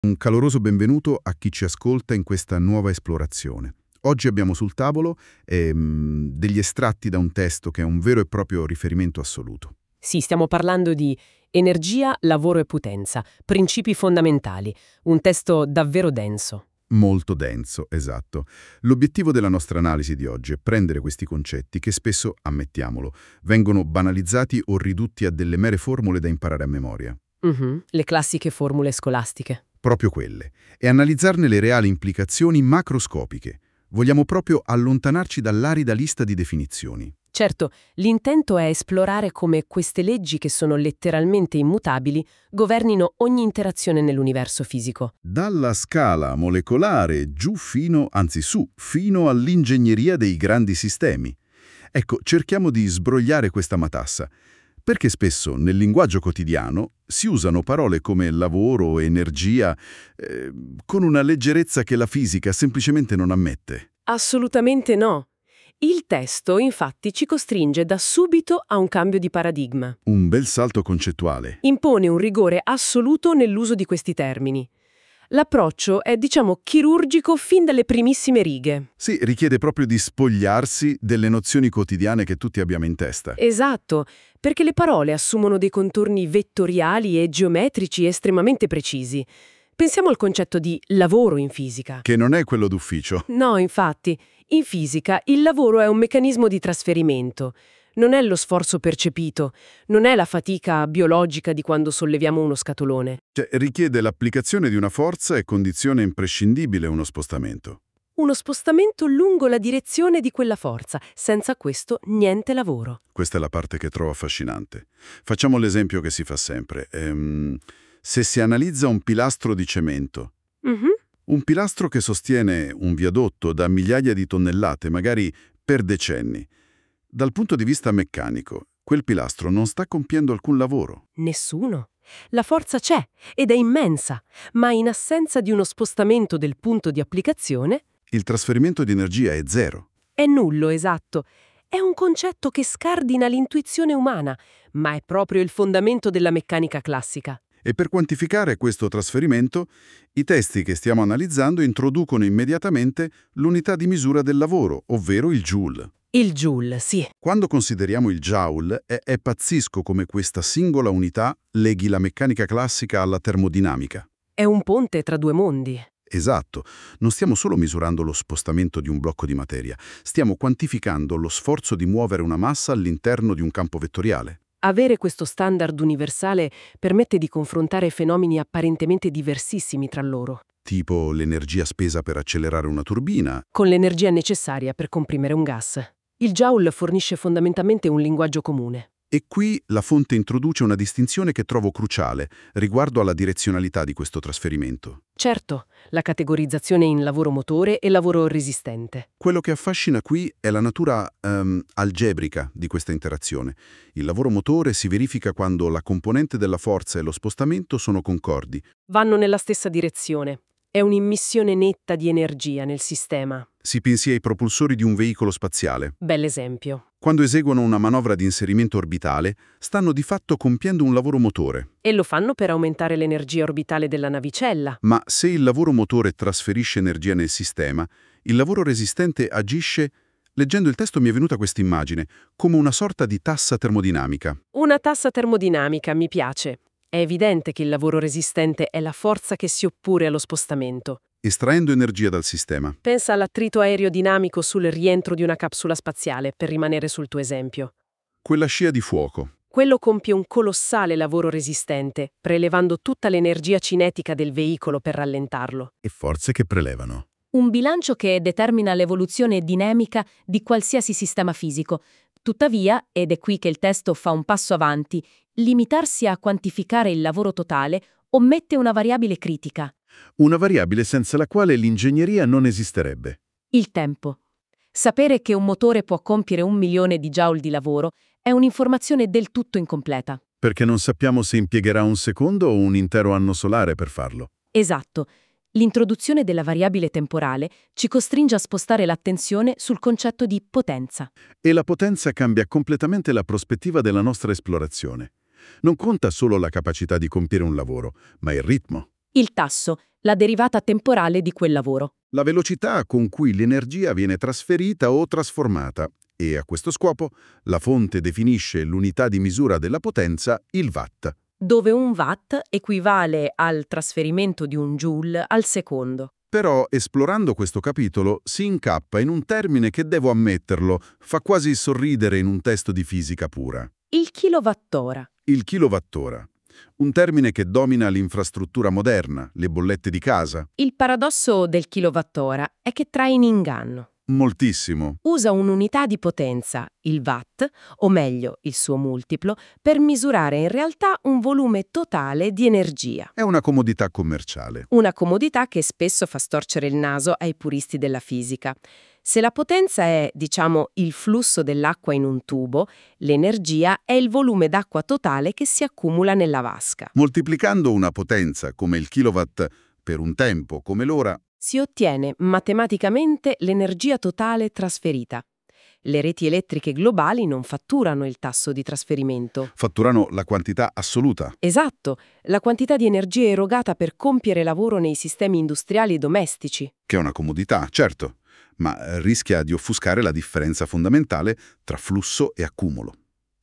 Un caloroso benvenuto a chi ci ascolta in questa nuova esplorazione. Oggi abbiamo sul tavolo degli estratti da un testo che è un vero e proprio riferimento assoluto. Sì, stiamo parlando di energia, lavoro e potenza, principi fondamentali, un testo davvero denso. Molto denso, esatto. L'obiettivo della nostra analisi di oggi è prendere questi concetti che spesso, ammettiamolo, vengono banalizzati o ridotti a delle mere formule da imparare a memoria. Le classiche formule scolastiche. Proprio quelle, e analizzarne le reali implicazioni macroscopiche. Vogliamo proprio allontanarci dall'arida lista di definizioni. Certo, l'intento è esplorare come queste leggi, che sono letteralmente immutabili, governino ogni interazione nell'universo fisico. Dalla scala molecolare giù fino all'ingegneria dei grandi sistemi. Ecco, cerchiamo di sbrogliare questa matassa, perché spesso nel linguaggio quotidiano si usano parole come lavoro, energia, con una leggerezza che la fisica semplicemente non ammette. Assolutamente no. Il testo, infatti, ci costringe da subito a un cambio di paradigma. Un bel salto concettuale. Impone un rigore assoluto nell'uso di questi termini. L'approccio è, chirurgico fin dalle primissime righe. Sì, richiede proprio di spogliarsi delle nozioni quotidiane che tutti abbiamo in testa. Esatto, perché le parole assumono dei contorni vettoriali e geometrici estremamente precisi. Pensiamo al concetto di lavoro in fisica. Che non è quello d'ufficio. No, infatti, in fisica il lavoro è un meccanismo di trasferimento. Non è lo sforzo percepito, non è la fatica biologica di quando solleviamo uno scatolone. Cioè, richiede l'applicazione di una forza e condizione imprescindibile uno spostamento. Uno spostamento lungo la direzione di quella forza. Senza questo, niente lavoro. Questa è la parte che trovo affascinante. Facciamo l'esempio che si fa sempre. Se si analizza un pilastro di cemento, un pilastro che sostiene un viadotto da migliaia di tonnellate, magari per decenni, dal punto di vista meccanico, quel pilastro non sta compiendo alcun lavoro. Nessuno. La forza c'è ed è immensa, ma in assenza di uno spostamento del punto di applicazione, Il trasferimento di energia è zero. è nullo, esatto. È un concetto che scardina l'intuizione umana, ma è proprio il fondamento della meccanica classica. E per quantificare questo trasferimento, i testi che stiamo analizzando introducono immediatamente l'unità di misura del lavoro, ovvero il joule. Il Joule, sì. Quando consideriamo il joule, è pazzesco come questa singola unità leghi la meccanica classica alla termodinamica. È un ponte tra due mondi. Esatto, non stiamo solo misurando lo spostamento di un blocco di materia, stiamo quantificando lo sforzo di muovere una massa all'interno di un campo vettoriale. Avere questo standard universale permette di confrontare fenomeni apparentemente diversissimi tra loro, Tipo l'energia spesa per accelerare una turbina, con l'energia necessaria per comprimere un gas. Il Joule fornisce fondamentalmente un linguaggio comune. e qui la fonte introduce una distinzione che trovo cruciale riguardo alla direzionalità di questo trasferimento. Certo, la categorizzazione in lavoro motore e lavoro resistente. Quello che affascina qui è la natura algebrica di questa interazione. Il lavoro motore si verifica quando la componente della forza e lo spostamento sono concordi. Vanno nella stessa direzione. È un'immissione netta di energia nel sistema. Si pensi ai propulsori di un veicolo spaziale. Bell'esempio. Quando eseguono una manovra di inserimento orbitale, stanno di fatto compiendo un lavoro motore. E lo fanno per aumentare l'energia orbitale della navicella. Ma se il lavoro motore trasferisce energia nel sistema, il lavoro resistente agisce, leggendo il testo mi è venuta questa immagine, come una sorta di tassa termodinamica. Una tassa termodinamica, mi piace. È evidente che il lavoro resistente è la forza che si oppone allo spostamento. Estraendo energia dal sistema. Pensa all'attrito aerodinamico sul rientro di una capsula spaziale, per rimanere sul tuo esempio. Quella scia di fuoco. Quello compie un colossale lavoro resistente, prelevando tutta l'energia cinetica del veicolo per rallentarlo. E forze che prelevano. Un bilancio che determina l'evoluzione dinamica di qualsiasi sistema fisico. Tuttavia, ed è qui che il testo fa un passo avanti, limitarsi a quantificare il lavoro totale ommette una variabile critica: Una variabile senza la quale l'ingegneria non esisterebbe. il tempo. Sapere che un motore può compiere 1 milione di joule di lavoro è un'informazione del tutto incompleta. Perché non sappiamo se impiegherà un secondo o un intero anno solare per farlo. Esatto. L'introduzione della variabile temporale ci costringe a spostare l'attenzione sul concetto di potenza. E la potenza cambia completamente la prospettiva della nostra esplorazione. Non conta solo la capacità di compiere un lavoro, ma il ritmo. Il tasso, la derivata temporale di quel lavoro. La velocità con cui l'energia viene trasferita o trasformata. E a questo scopo la fonte definisce l'unità di misura della potenza, il watt. Dove un watt equivale al trasferimento di un joule al secondo. Però, esplorando questo capitolo, si incappa in un termine che, devo ammetterlo, fa quasi sorridere in un testo di fisica pura. Il kilowattora. Il kilowattora. Un termine che domina l'infrastruttura moderna, le bollette di casa. Il paradosso del kilowattora è che trae in inganno. Moltissimo. Usa un'unità di potenza, il watt, o meglio, il suo multiplo, per misurare in realtà un volume totale di energia. È una comodità commerciale. Una comodità che spesso fa storcere il naso ai puristi della fisica. Se la potenza è, diciamo, il flusso dell'acqua in un tubo, l'energia è il volume d'acqua totale che si accumula nella vasca. Moltiplicando una potenza come il kilowatt per un tempo come l'ora, Si ottiene matematicamente l'energia totale trasferita. Le reti elettriche globali non fatturano il tasso di trasferimento. fatturano la quantità assoluta. Esatto, la quantità di energia erogata per compiere lavoro nei sistemi industriali domestici. Che è una comodità, certo, ma rischia di offuscare la differenza fondamentale tra flusso e accumulo.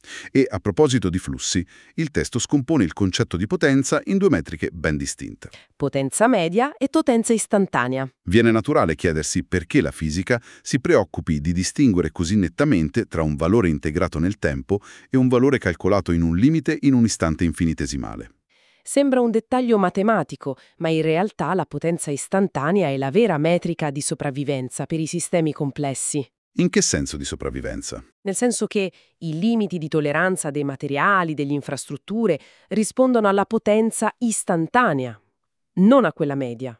E a proposito di flussi, il testo scompone il concetto di potenza in due metriche ben distinte. Potenza media e potenza istantanea. Viene naturale chiedersi perché la fisica si preoccupi di distinguere così nettamente tra un valore integrato nel tempo e un valore calcolato in un limite in un istante infinitesimale. Sembra un dettaglio matematico, ma in realtà la potenza istantanea è la vera metrica di sopravvivenza per i sistemi complessi. In che senso di sopravvivenza? Nel senso che i limiti di tolleranza dei materiali, delle infrastrutture, rispondono alla potenza istantanea, non a quella media.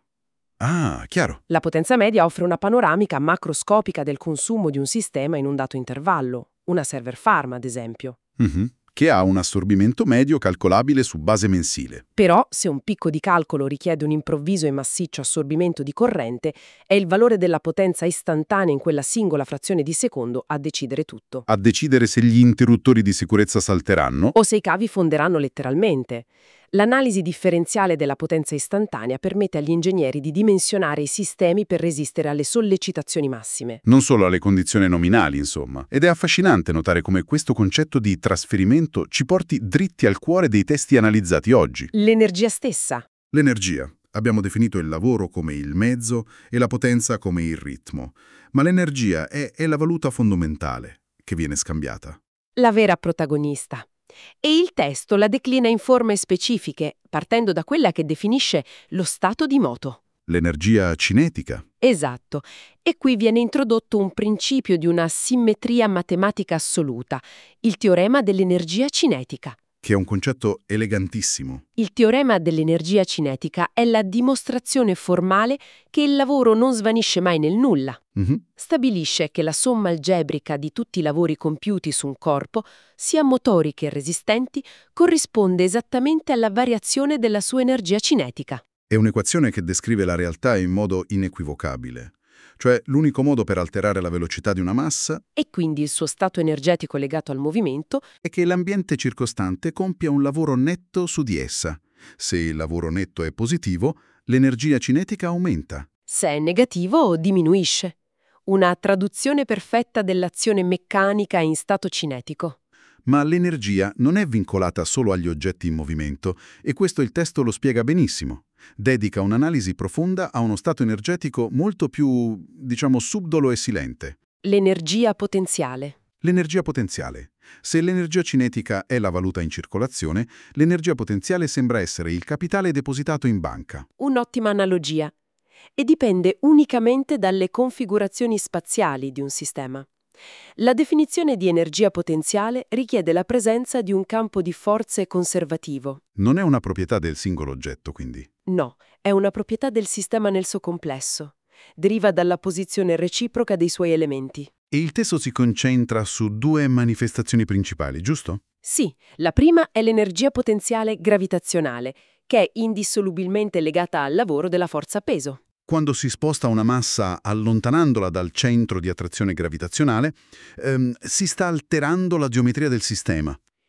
Ah, chiaro. La potenza media offre una panoramica macroscopica del consumo di un sistema in un dato intervallo, una server farm ad esempio. Che ha un assorbimento medio calcolabile su base mensile. Però, se un picco di calcolo richiede un improvviso e massiccio assorbimento di corrente, è il valore della potenza istantanea in quella singola frazione di secondo a decidere tutto. A decidere se gli interruttori di sicurezza salteranno? O se i cavi fonderanno letteralmente. L'analisi differenziale della potenza istantanea permette agli ingegneri di dimensionare i sistemi per resistere alle sollecitazioni massime. Non solo alle condizioni nominali, insomma. Ed è affascinante notare come questo concetto di trasferimento ci porti dritti al cuore dei testi analizzati oggi. L'energia stessa. L'energia. Abbiamo definito il lavoro come il mezzo e la potenza come il ritmo. Ma l'energia è la valuta fondamentale che viene scambiata. La vera protagonista. E il testo la declina in forme specifiche, partendo da quella che definisce lo stato di moto. L'energia cinetica. Esatto. E qui viene introdotto un principio di una simmetria matematica assoluta, il teorema dell'energia cinetica. Che è un concetto elegantissimo. Il teorema dell'energia cinetica è la dimostrazione formale che il lavoro non svanisce mai nel nulla. Stabilisce che la somma algebrica di tutti i lavori compiuti su un corpo, sia motori che resistenti, corrisponde esattamente alla variazione della sua energia cinetica. È un'equazione che descrive la realtà in modo inequivocabile. Cioè, l'unico modo per alterare la velocità di una massa E quindi il suo stato energetico legato al movimento è che l'ambiente circostante compia un lavoro netto su di essa. Se il lavoro netto è positivo, l'energia cinetica aumenta. se è negativo diminuisce. Una traduzione perfetta dell'azione meccanica in stato cinetico. Ma l'energia non è vincolata solo agli oggetti in movimento, e questo il testo lo spiega benissimo. Dedica un'analisi profonda a uno stato energetico molto più, subdolo e silente. L'energia potenziale. L'energia potenziale. Se l'energia cinetica è la valuta in circolazione, l'energia potenziale sembra essere il capitale depositato in banca. Un'ottima analogia. E dipende unicamente dalle configurazioni spaziali di un sistema. La definizione di energia potenziale richiede la presenza di un campo di forze conservativo. Non è una proprietà del singolo oggetto, quindi. No, è una proprietà del sistema nel suo complesso. Deriva dalla posizione reciproca dei suoi elementi. E il testo si concentra su due manifestazioni principali, giusto? Sì, la prima è l'energia potenziale gravitazionale, che è indissolubilmente legata al lavoro della forza peso. Quando si sposta una massa allontanandola dal centro di attrazione gravitazionale, si sta alterando la geometria del sistema.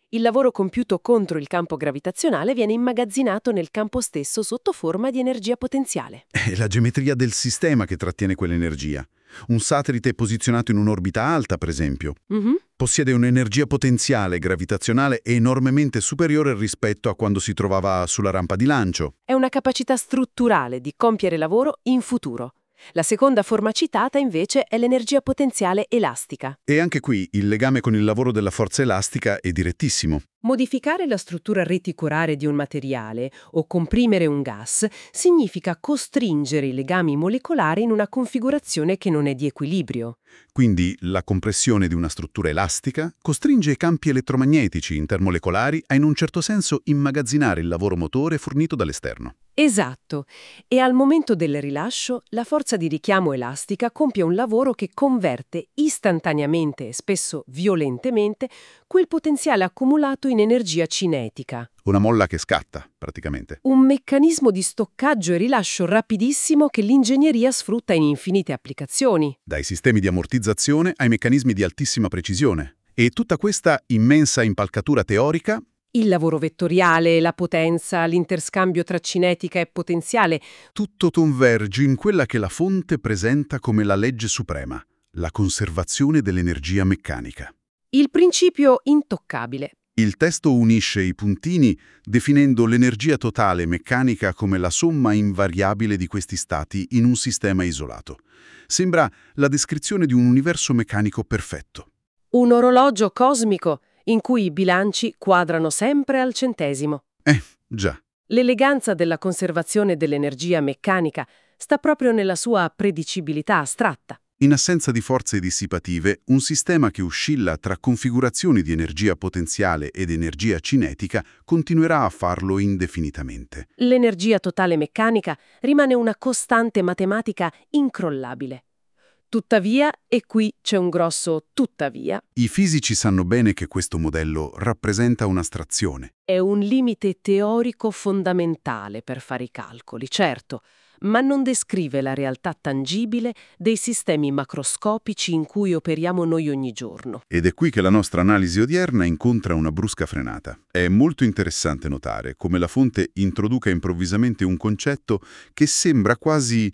Il lavoro compiuto contro il campo gravitazionale viene immagazzinato nel campo stesso sotto forma di energia potenziale. È la geometria del sistema che trattiene quell'energia. Un satellite posizionato in un'orbita alta, per esempio, possiede un'energia potenziale gravitazionale enormemente superiore rispetto a quando si trovava sulla rampa di lancio. È una capacità strutturale di compiere lavoro in futuro. La seconda forma citata, invece, è l'energia potenziale elastica. E anche qui il legame con il lavoro della forza elastica è direttissimo. Modificare la struttura reticolare di un materiale o comprimere un gas significa costringere i legami molecolari in una configurazione che non è di equilibrio. Quindi la compressione di una struttura elastica costringe i campi elettromagnetici intermolecolari a in un certo senso immagazzinare il lavoro motore fornito dall'esterno. Esatto. E al momento del rilascio, la forza di richiamo elastica compie un lavoro che converte istantaneamente e spesso violentemente quel potenziale accumulato in energia cinetica. Una molla che scatta, praticamente. Un meccanismo di stoccaggio e rilascio rapidissimo che l'ingegneria sfrutta in infinite applicazioni. Dai sistemi di ammortizzazione ai meccanismi di altissima precisione. E tutta questa immensa impalcatura teorica. Il lavoro vettoriale, la potenza, l'interscambio tra cinetica e potenziale. Tutto converge in quella che la fonte presenta come la legge suprema, la conservazione dell'energia meccanica. Il principio intoccabile. Il testo unisce i puntini definendo l'energia totale meccanica come la somma invariabile di questi stati in un sistema isolato. Sembra la descrizione di un universo meccanico perfetto. Un orologio cosmico in cui i bilanci quadrano sempre al centesimo. Già. L'eleganza della conservazione dell'energia meccanica sta proprio nella sua predicibilità astratta. In assenza di forze dissipative, un sistema che oscilla tra configurazioni di energia potenziale ed energia cinetica continuerà a farlo indefinitamente. L'energia totale meccanica rimane una costante matematica incrollabile. Tuttavia, e qui c'è un grosso tuttavia, I fisici sanno bene che questo modello rappresenta un'astrazione. è un limite teorico fondamentale per fare i calcoli, certo, ma non descrive la realtà tangibile dei sistemi macroscopici in cui operiamo noi ogni giorno. Ed è qui che la nostra analisi odierna incontra una brusca frenata. È molto interessante notare come la fonte introduca improvvisamente un concetto che sembra quasi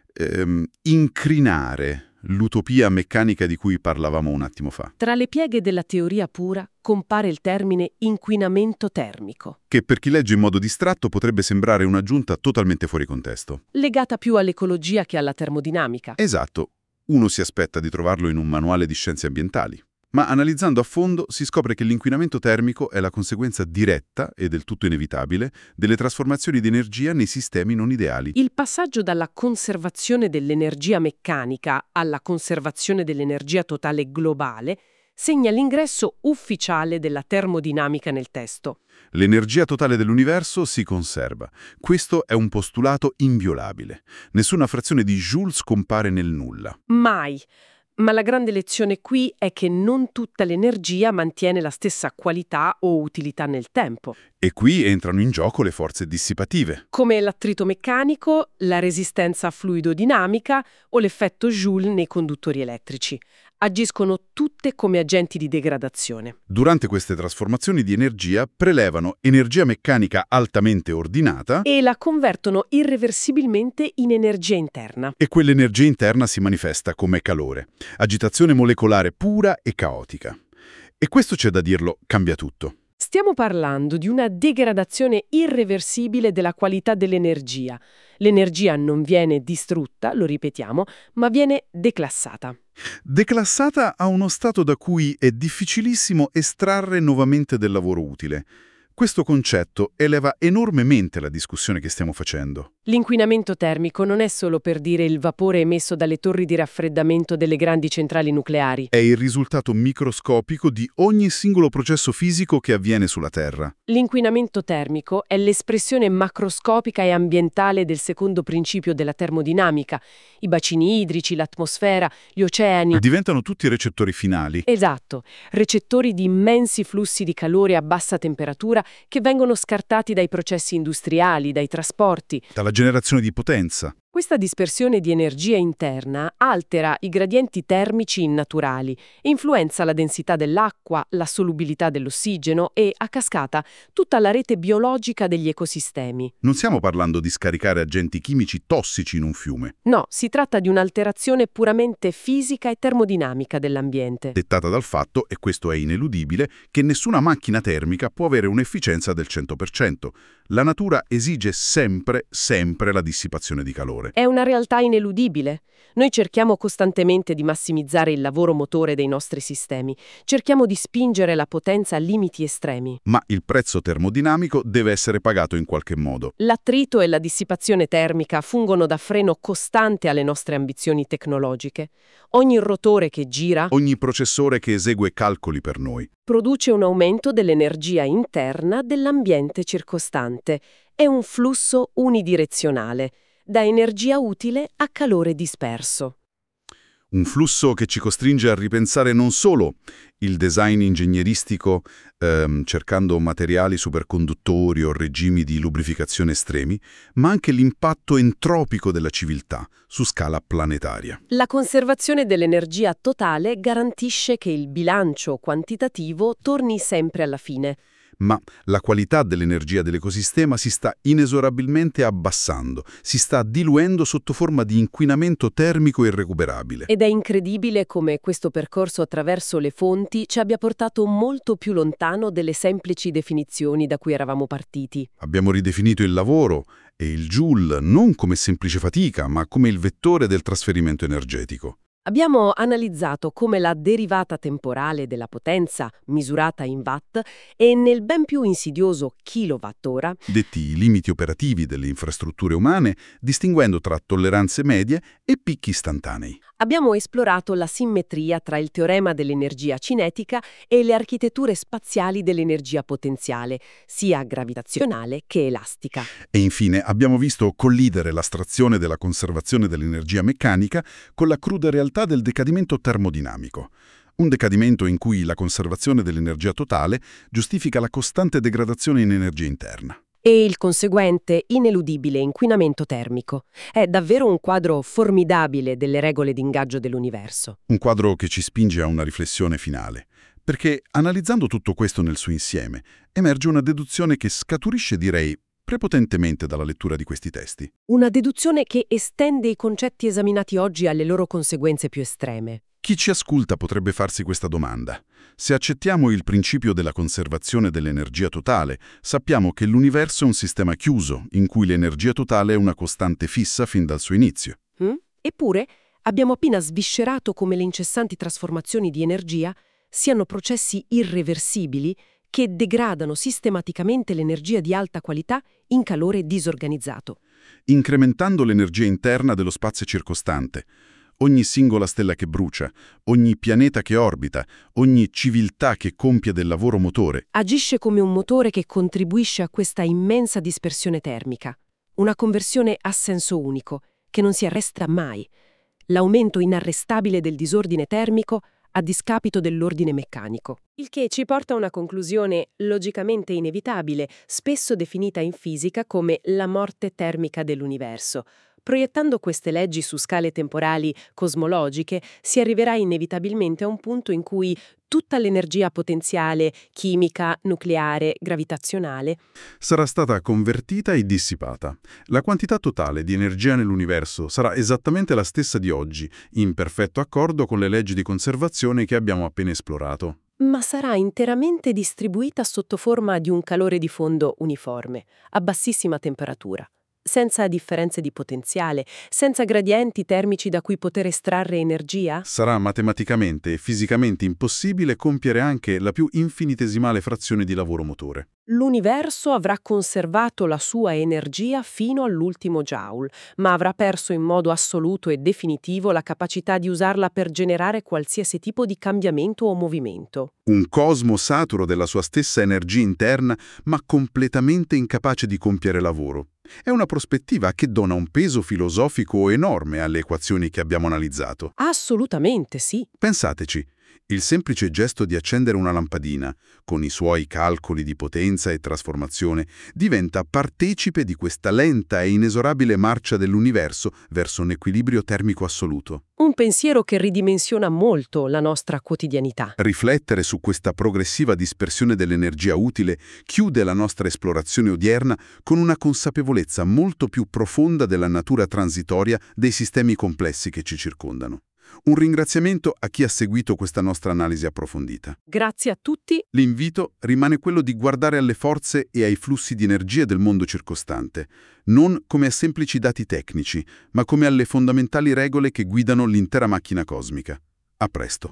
incrinare l'utopia meccanica di cui parlavamo un attimo fa. Tra le pieghe della teoria pura compare il termine inquinamento termico, Che per chi legge in modo distratto potrebbe sembrare un'aggiunta totalmente fuori contesto. legata più all'ecologia che alla termodinamica. Esatto, uno si aspetta di trovarlo in un manuale di scienze ambientali. Ma analizzando a fondo si scopre che l'inquinamento termico è la conseguenza diretta e del tutto inevitabile delle trasformazioni di energia nei sistemi non ideali. Il passaggio dalla conservazione dell'energia meccanica alla conservazione dell'energia totale globale segna l'ingresso ufficiale della termodinamica nel testo. L'energia totale dell'universo si conserva. Questo è un postulato inviolabile. Nessuna frazione di Joule scompare nel nulla. Mai. Ma la grande lezione qui è che non tutta l'energia mantiene la stessa qualità o utilità nel tempo. E qui entrano in gioco le forze dissipative. Come l'attrito meccanico, la resistenza fluidodinamica o l'effetto Joule nei conduttori elettrici. Agiscono tutte come agenti di degradazione. Durante queste trasformazioni di energia prelevano energia meccanica altamente ordinata E la convertono irreversibilmente in energia interna. e quell'energia interna si manifesta come calore, agitazione molecolare pura e caotica. E questo, c'è da dirlo, cambia tutto. Stiamo parlando di una degradazione irreversibile della qualità dell'energia. L'energia non viene distrutta, lo ripetiamo, ma viene declassata. Declassata a uno stato da cui è difficilissimo estrarre nuovamente del lavoro utile. Questo concetto eleva enormemente la discussione che stiamo facendo. L'inquinamento termico non è solo per dire il vapore emesso dalle torri di raffreddamento delle grandi centrali nucleari. È il risultato microscopico di ogni singolo processo fisico che avviene sulla Terra. L'inquinamento termico è l'espressione macroscopica e ambientale del secondo principio della termodinamica. I bacini idrici, l'atmosfera, gli oceani. Diventano tutti recettori finali. Esatto, recettori di immensi flussi di calore a bassa temperatura che vengono scartati dai processi industriali, dai trasporti. Dalla generazione di potenza. Questa dispersione di energia interna altera i gradienti termici naturali, influenza la densità dell'acqua, la solubilità dell'ossigeno e, a cascata, tutta la rete biologica degli ecosistemi. Non stiamo parlando di scaricare agenti chimici tossici in un fiume, No, si tratta di un'alterazione puramente fisica e termodinamica dell'ambiente. dettata dal fatto, e questo è ineludibile, che nessuna macchina termica può avere un'efficienza del 100%. La natura esige sempre la dissipazione di calore. È una realtà ineludibile. Noi cerchiamo costantemente di massimizzare il lavoro motore dei nostri sistemi. Cerchiamo di spingere la potenza a limiti estremi. Ma il prezzo termodinamico deve essere pagato in qualche modo. L'attrito e la dissipazione termica fungono da freno costante alle nostre ambizioni tecnologiche. Ogni rotore che gira Ogni processore che esegue calcoli per noi. produce un aumento dell'energia interna dell'ambiente circostante. È un flusso unidirezionale, da energia utile a calore disperso. Un flusso che ci costringe a ripensare non solo il design ingegneristico, cercando materiali superconduttori o regimi di lubrificazione estremi, ma anche l'impatto entropico della civiltà su scala planetaria. La conservazione dell'energia totale garantisce che il bilancio quantitativo torni sempre alla fine. Ma la qualità dell'energia dell'ecosistema si sta inesorabilmente abbassando, si sta diluendo sotto forma di inquinamento termico irrecuperabile. Ed è incredibile come questo percorso attraverso le fonti ci abbia portato molto più lontano delle semplici definizioni da cui eravamo partiti. Abbiamo ridefinito il lavoro e il Joule non come semplice fatica, ma come il vettore del trasferimento energetico. Abbiamo analizzato come la derivata temporale della potenza, misurata in watt, e nel ben più insidioso kilowattora, Detti i limiti operativi delle infrastrutture umane, distinguendo tra tolleranze medie e picchi istantanei. abbiamo esplorato la simmetria tra il teorema dell'energia cinetica e le architetture spaziali dell'energia potenziale, sia gravitazionale che elastica. E infine abbiamo visto collidere l'astrazione della conservazione dell'energia meccanica con la cruda realtà del decadimento termodinamico. Un decadimento in cui la conservazione dell'energia totale giustifica la costante degradazione in energia interna. E il conseguente ineludibile inquinamento termico. È davvero un quadro formidabile delle regole d'ingaggio dell'universo. Un quadro che ci spinge a una riflessione finale. Perché, analizzando tutto questo nel suo insieme, emerge una deduzione che scaturisce, direi, prepotentemente dalla lettura di questi testi. Una deduzione che estende i concetti esaminati oggi alle loro conseguenze più estreme. Chi ci ascolta potrebbe farsi questa domanda. Se accettiamo il principio della conservazione dell'energia totale, sappiamo che l'universo è un sistema chiuso, in cui l'energia totale è una costante fissa fin dal suo inizio. Eppure, abbiamo appena sviscerato come le incessanti trasformazioni di energia siano processi irreversibili che degradano sistematicamente l'energia di alta qualità in calore disorganizzato. Incrementando l'energia interna dello spazio circostante. Ogni singola stella che brucia, ogni pianeta che orbita, ogni civiltà che compie del lavoro motore, Agisce come un motore che contribuisce a questa immensa dispersione termica. Una conversione a senso unico, che non si arresta mai. L'aumento inarrestabile del disordine termico a discapito dell'ordine meccanico. Il che ci porta a una conclusione logicamente inevitabile, spesso definita in fisica come la morte termica dell'universo. Proiettando queste leggi su scale temporali cosmologiche, si arriverà inevitabilmente a un punto in cui tutta l'energia potenziale, chimica, nucleare, gravitazionale, sarà stata convertita e dissipata. La quantità totale di energia nell'universo sarà esattamente la stessa di oggi, in perfetto accordo con le leggi di conservazione che abbiamo appena esplorato. ma sarà interamente distribuita sotto forma di un calore di fondo uniforme, a bassissima temperatura, senza differenze di potenziale, senza gradienti termici da cui poter estrarre energia? Sarà matematicamente e fisicamente impossibile compiere anche la più infinitesimale frazione di lavoro motore. L'universo avrà conservato la sua energia fino all'ultimo joule, ma avrà perso in modo assoluto e definitivo la capacità di usarla per generare qualsiasi tipo di cambiamento o movimento. Un cosmo saturo della sua stessa energia interna, ma completamente incapace di compiere lavoro. È una prospettiva che dona un peso filosofico enorme alle equazioni che abbiamo analizzato. Assolutamente sì. Pensateci, Il semplice gesto di accendere una lampadina, con i suoi calcoli di potenza e trasformazione, diventa partecipe di questa lenta e inesorabile marcia dell'universo verso un equilibrio termico assoluto. Un pensiero che ridimensiona molto la nostra quotidianità. Riflettere su questa progressiva dispersione dell'energia utile chiude la nostra esplorazione odierna con una consapevolezza molto più profonda della natura transitoria dei sistemi complessi che ci circondano. Un ringraziamento a chi ha seguito questa nostra analisi approfondita. Grazie a tutti. L'invito rimane quello di guardare alle forze e ai flussi di energia del mondo circostante, non come a semplici dati tecnici, ma come alle fondamentali regole che guidano l'intera macchina cosmica. A presto.